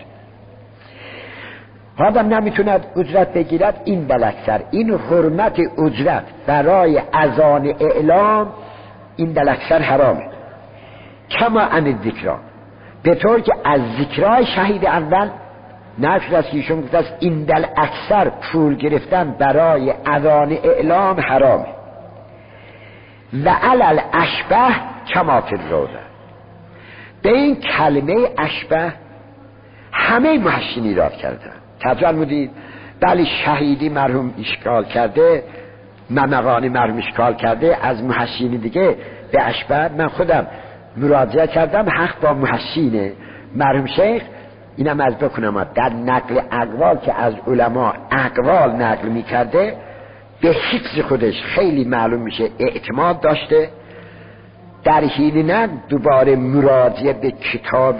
آدم نمیتوند اجرت بگیرد، این بلکسر، این حرمت اجرت برای اذان اعلام این بلکسر حرامه. کما ان ذکرا، به طور که از ذکرای شهید اول نفر از ایشون گفته است این دل اکثر پول گرفتن برای اذان اعلام حرامه. و علل اشبه کما فی الروضه، به این کلمه اشبه همه محشین ایراد کردن. توجه فرمودید؟ بله شهیدی مرحوم اشکال کرده، ممقانی مرحوم اشکال کرده، از محشینی دیگه به اشبه. من خودم مراجعه کردم، حق با محشینه مرحوم شیخ. اینم از بکنم در نقل اقوال که از علما اقوال نقل میکرده به حفظ خودش خیلی معلوم میشه اعتماد داشته. در حین نقل دوباره مراجعه به کتاب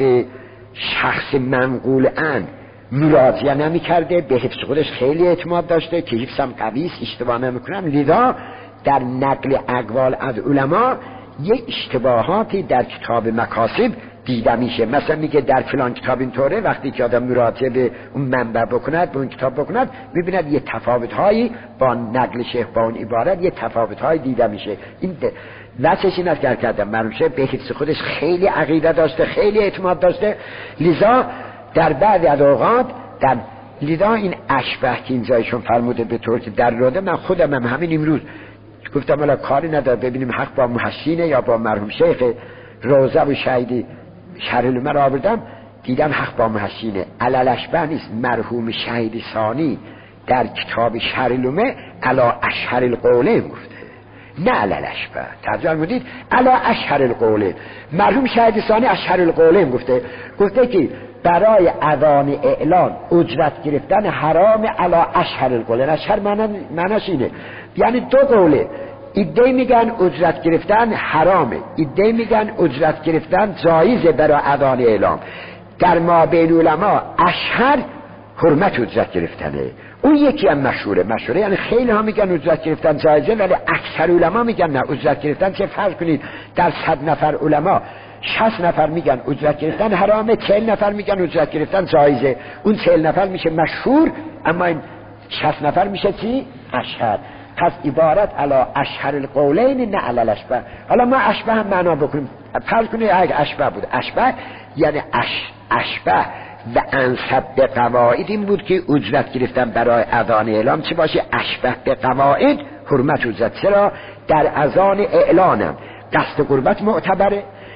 شخص منقول ان مراجعه نمیکرده، به حفظ خودش خیلی اعتماد داشته که حفظم قوی است، اشتباه نمیکنم. لذا در نقل اقوال از علما یه اشتباهاتی در کتاب مکاسب دیده میشه. مثلا میگه در فلان کتاب اینطوره، وقتی که آدم مراجعه به اون منبع بکند، به اون کتاب بکند، میبیند یه تفاوت‌هایی با نقل شیخ با اون عبارت یه تفاوت‌هایی دیده میشه. این واسه این است که کردم مرموشه به حفظ خودش خیلی عقیده داشته، خیلی اعتماد داشته. لذا در بعضی از اوقات در لذا این اشبه که اینجایشون فرموده به طور که در روده، من خودم هم همین امروز گفتم ولی کاری نداره ببینیم حق با محشینه یا با مرحوم شیخ روزه و شهیدی شرح العلومه را آوردم، دیدم حق با محشینه. علل اشبه نیست، مرحوم شهید ثانی در کتاب شرح العلومه علا اشهر القولین گفته، نه علل اشبه. توجه فرمودید؟ علا اشهر القولین. مرحوم شهید ثانی اشهر القولین گفته، گفته که برای اذان اعلان اجرت گرفتن حرام علا اشهر القولین. اشهر معناش اینه یعنی دو قوله. ایده میگن اجرت گرفتن حرامه، ایده میگن اجرت گرفتن جایزه برای اذان اعلام. در ما بین علما اشهر حرمت اجرت گرفتنه، اون یکی هم مشهوره. مشهوره یعنی خیلی ها میگن اجرت گرفتن جایزه، ولی اکثر علما میگن نه اجرت گرفتن. چه فرض کنید در صد نفر علما شصت نفر میگن اجرت گرفتن حرامه، چهل نفر میگن اجرت گرفتن جایزه. اون چهل نفر میشه مشهور، اما این شصت نفر میشه چی؟ اشهر. پس عبارت علا اشهر القولین نه علا الاشبه. حالا ما اشبه هم معنا بکنیم. فرض کنید اگه اشبه بود، اشبه یعنی اش اشبه و انسب به قواعد این بود که اجرت گرفتن برای اذان اعلام چه باشه؟ اشبه به قواعد حرمت اجرت. چرا؟ در اذان اعلانم قصد قربت معتبره،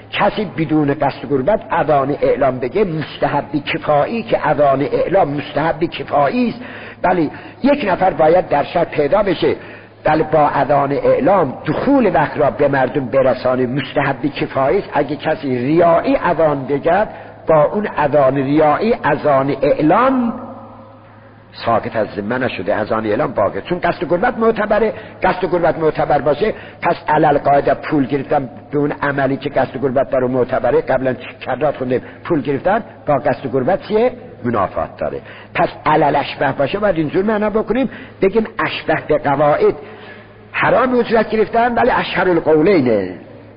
کسی بدون قصد غربت اذان اعلام بگه مستحبی کفایی، که اذان اعلام مستحبی کفایی است. ولی یک نفر باید در شهر پیدا بشه، ولی با اذان اعلام دخول وقت را به مردم برسانه مستحبی کفایی است. اگه کسی ریایی اذان بگد، با اون اذان ریایی اذان اعلام ساکت از ذمه نشده، اذان اعلام باقی، چون قصد غربت معتبره. قصد غربت معتبر باشه، پس علل قاعده پول گرفتن به اون عملی که قصد غربت برای معتبره، قبلا کرات خونده پول گرفتن با قصد غربت چیه؟ منافات داره. پس علل اشبه باشه باید اینجور معنا بکنیم، بگیم اشبه به قواعد حرام اجرت گرفتن، ولی اشهر القولینه.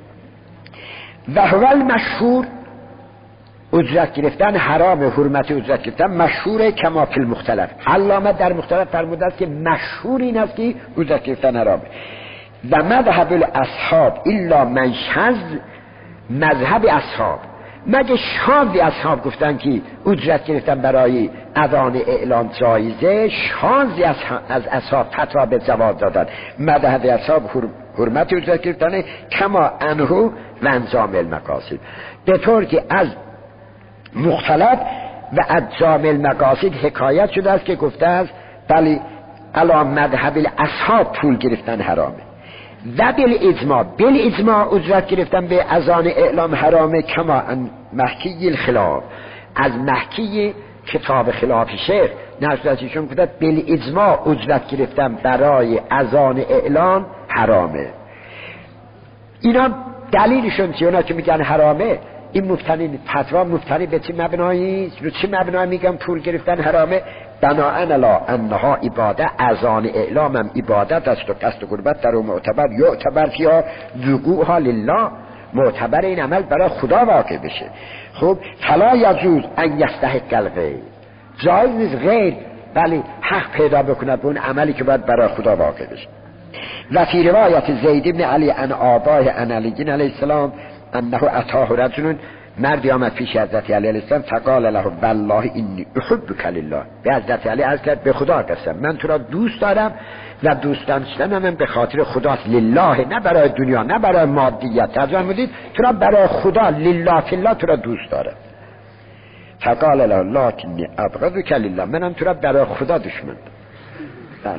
و هو المشهور، اجرت گرفتن حرام، حرمت اجرت گرفتن مشهوره کما فی المختلف. علامه در مختلف فرموده است که مشهور این است که اجرت گرفتن حرامه. و مذهب الاصحاب الا من شذ، مذهب اصحاب مگه شاذی اصحاب گفتن که اجرت گرفتن برای اذان اعلام جایزه، شاذی از اصحاب فتوا به جواز دادن. مذهب اصحاب حرمت اجرت گرفتن کما انهو و انجام المقاصد، به طور که از مختلف و از جامع المقاصد حکایت شده است که گفته است بلی علی مذهب الاصحاب پول گرفتن حرامه. و بالاجماع، بالاجماع اجرت گرفتن به اذان اعلام حرامه کما ان محکی الخلاف، از محکی کتاب خلاف شیخ نشدتیشون گفته بالاجماع اجرت گرفتن برای اذان اعلان حرامه. اینا دلیلشون چیه؟ اونا که میگن حرامه، این مفتنی فتوا مفتنی به چه مبنایی؟ رو چه مبنایی میگن پول گرفتن حرامه؟ بناءً علی انها عباده، اذان اعلام هم عبادت است و قصد غربت در اون معتبر، یعتبر فیها وقوعها لله، معتبر این عمل برای خدا واقع بشه. خب فلا یجوز ان یستحق الغیر، جایز نیست غیر ولی حق پیدا بکنه به اون عملی که باید برای خدا واقع بشه. و فی روایت زید بن علی عن آباه عن علی علیه السلام انه اتاه رجل، مردی آمد پیش حضرت علی علیه السلام فقال له والله انی احبک لله، به حضرت علی عرض کرد به خدا قسم من تو را دوست دارم و دوست داشتن من به خاطر خداست، لله، نه برای دنیا نه برای مادیت. ترجمه میدید تو را برای خدا، لله فی الله تو را دوست دارم. فقال له لکنی ابغضک لله، منم تو را برای خدا دشمن. بله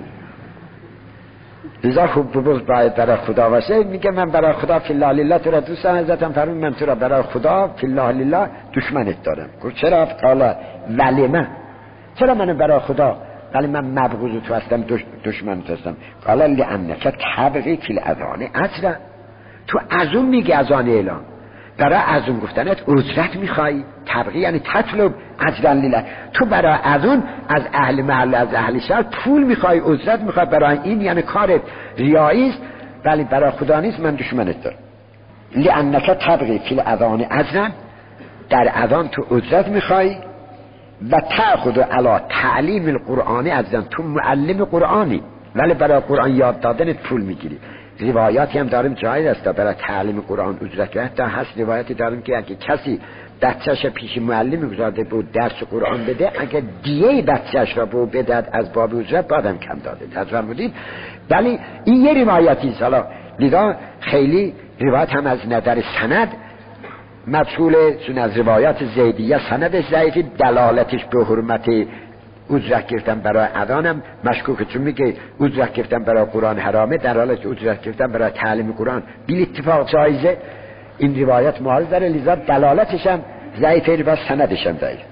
لذا خوب ببوز باید برای خدا باشه. میگه من برای خدا فی الله لله تو را دوست دارم. حضرتم فرمود من تو را برای خدا فی الله لله دشمنت دارم. گفت چرا؟ قال ولی من، چرا من برای خدا ولی من مبغوض تو هستم، دش... دشمن تو هستم؟ قال لانک تبغی فی الاذان اجرا، تو از اون میگه اذان اعلان، برای از اون گفتنت اجرت میخوای. تبغی یعنی تطلب اجرا لله، تو برای از اون از اهل محل از اهل شهر پول میخوای، اجرت میخوای، برای این یعنی کارت ریایی است ولی برای خدا نیست، من دشمنت دارم. لانک تبغی فی الاذان اجرا، در اذان تو اجرت میخوای و تأخذ علی تعلیم القرآن اجرا، تو معلم قرآنی ولی برای قرآن یاد دادن پول میگیری. روایاتی هم داریم جایز است برای تعلیم قرآن اجرت گرفت. تا هست روایاتی داریم که اگه کسی بچه‌ش پیش معلم گذارده بود درس قرآن بده، اگه دیه بچه‌ش را بود بدهد از باب اجرت بعدم کم داده. تجربه بودید. ولی این یه روایتی است. حالا لذا خیلی روایت هم از نظر سند مجهوله، چون از روایات زیدیه سندش ضعیفی، دلالتش به حرمت اجرت گرفتن برای اذانم مشکوکه، چون میگه اجرت گرفتن برای قرآن حرامه، در حالی که اجرت گرفتن برای تعلیم قرآن بیل اتفاق جایزه. این روایت معارض داره، لذا دلالتش هم ضعیفه و سندش هم ضعیف.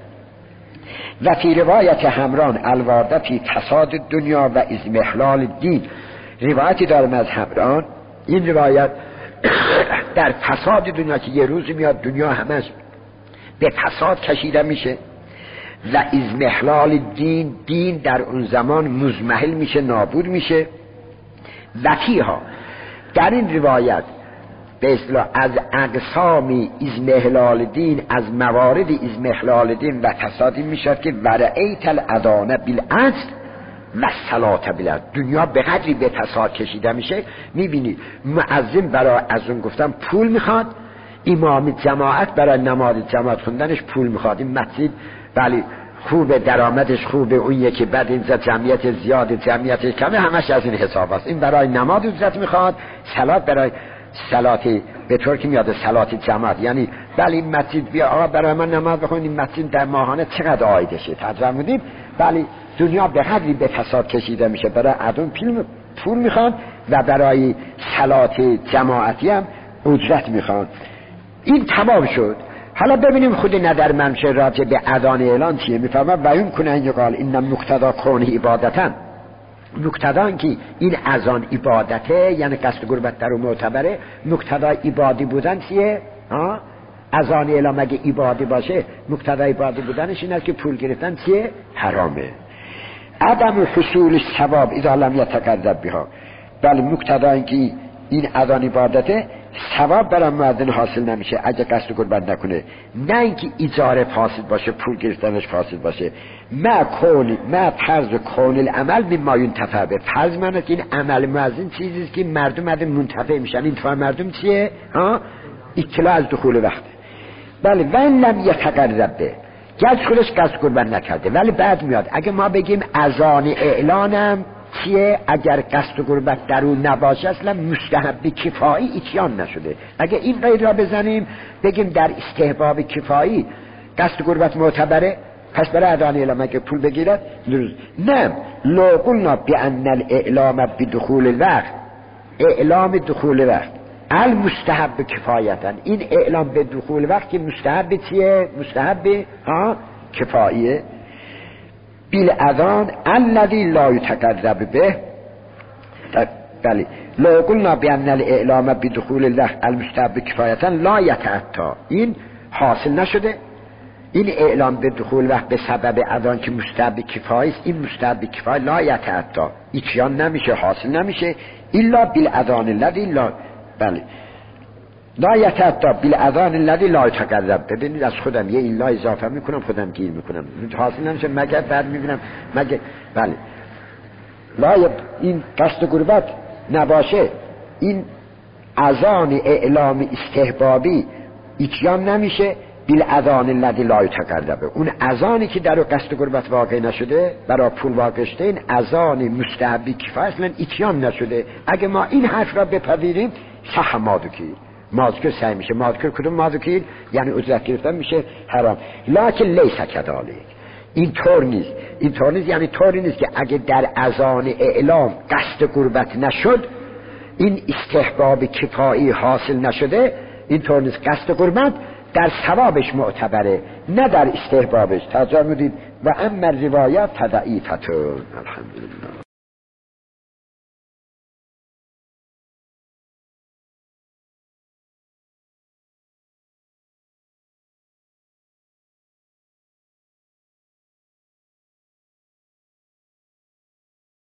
و فی روایت همران الوارده فی فساد دنیا و اضمحلال دین، روایتی دارم از همران، این روایت در فساد دنیا که یه روز میاد دنیا همش به فساد کشیده میشه و اضمحلال دین، دین در اون زمان مزمحل میشه، نابود میشه. و فیها، در این روایت به اصطلاح از اقسامی اضمحلال دین، از موارد اضمحلال دین و فسادی میشد که ورعیت الاذان بالعجل و الصلاة بالعجل، دنیا به قدری به فساد کشیده میشه. میبینی مؤذن برای از اون گفتن پول میخواد، امام جماعت برای نماز جماعت خوندنش پول میخواد. این مسجد ولی خوبه، درآمدش خوبه، اون یکی بعد اینجا جمعیت زیاد جمعیت کمه، همش از این حساب است. این برای نماز اجرت میخواد، صلات برای صلاتی به طور که میاد صلاتی جماعت، یعنی بله این مسجد بیا آقا برای من نماز بخون، این مسجد در ماهانه چقدر عایدشه ترجمه میدیم. بله دنیا به قدری به فساد کشیده میشه، برای ادون پول میخوان و برای صلات جماعتی هم اجرت میخوان. این تمام شد. حالا ببینیم خود ندر منشه راجع به اذان اعلان چیه میفهمه و این کنه اینجا قال این مقتدا کونه عبادتن، مقتدا که این اذان عبادته یعنی قصد قربت در اون معتبره. مقتدا عبادی بودن چیه؟ ها؟ اذان اعلان اگه عبادی باشه مقتدا عبادی بودنش این است که پول گرفتن چیه؟ حرامه. عدم حصول ثواب اذا لم یتقرب بها، بله مقتدا اینکه این اذان عبادته ثواب برای مؤذن حاصل نمیشه اگه قصد قربت نکنه، نه اینکه اجاره فاسد باشه پول گرفتنش فاسد باشه. ما کون ما طرز کون العمل مما ينتفع به، فرض منه که این عمل مؤذن چیزی است که مردم از منتفع میشن. این تو مردم چیه؟ ها اطلاع از دخول وقت. بله و ان لم یتقرب به، گرچه خودش قصد قربت نکرده ولی بعد میاد اگه ما بگیم اذان اعلانم چیه؟ اگر قصد قربت در اون نباشه اصلا مستحب کفایی اتیان نشده. اگه این قید را بزنیم بگیم در استحباب کفایی قصد قربت معتبره، پس برای اذان اعلام اگه پول بگیرد درست. نه لو قلنا بان الاعلام بدخول الوقت، اعلام دخول وقت المستحب کفایتا، این اعلام به دخول وقت که مستحب چیه؟ مستحب ها کفاییه. بیل اذان الذی لا یتقرب به، بله لو قلنا بان الاعلام بدخول الوقت المستحب کفایتا لا یتعطا، این حاصل نشده. این اعلام به دخول وقت به سبب اذان که مستحب کفایی است، این مستحب کفایی لا یتعطا ایچیان نمیشه، حاصل نمیشه الا بالاذان الذی لا، بله لا یتعطا بالاذان الذی لا یتقرب. ببینید از خودم یه الا اضافه میکنم خودم گیر میکنم، حاصل نمیشه مگر بعد میبینم مگر بله لا ی... این قصد قربت نباشه، این اذان اعلام استحبابی ایچیان نمیشه بالاذان الذی لا یتقرب، اون اذانی که در قصد قربت واقع نشده برای پول واقع شده این اذان مستحبی کفایه اصلا ایتیان نشده. اگه ما این حرف را بپذیریم صح مادوکی ماذکر سعی میشه. ماذکر کدوم ماذکر؟ یعنی اجرت گرفتن میشه حرام. لکن لیس کذالک، این طور نیست. این طور نیست یعنی طوری نیست که اگه در اذان اعلام قصد قربت نشد این استحباب کفایی حاصل نشده، این طور نیست. قصد قربت در ثوابش معتبره نه در استحبابش. ترجمه دید و اما روایت تضعیفتون. الحمدلله.